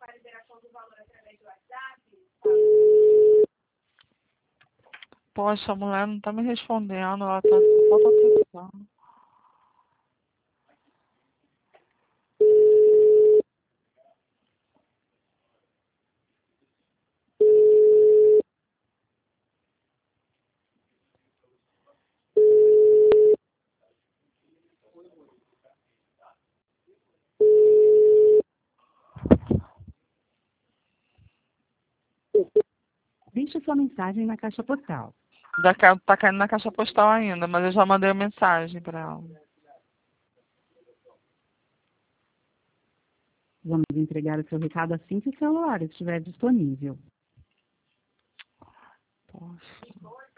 Poxa, a mulher não tá me respondendo, ela tá só falta atenção. Deixe sua mensagem na caixa postal. Tá caindo na caixa postal ainda, mas eu já mandei a mensagem pra ela. Vamos entregar o seu recado assim que o celular estiver disponível. Poxa.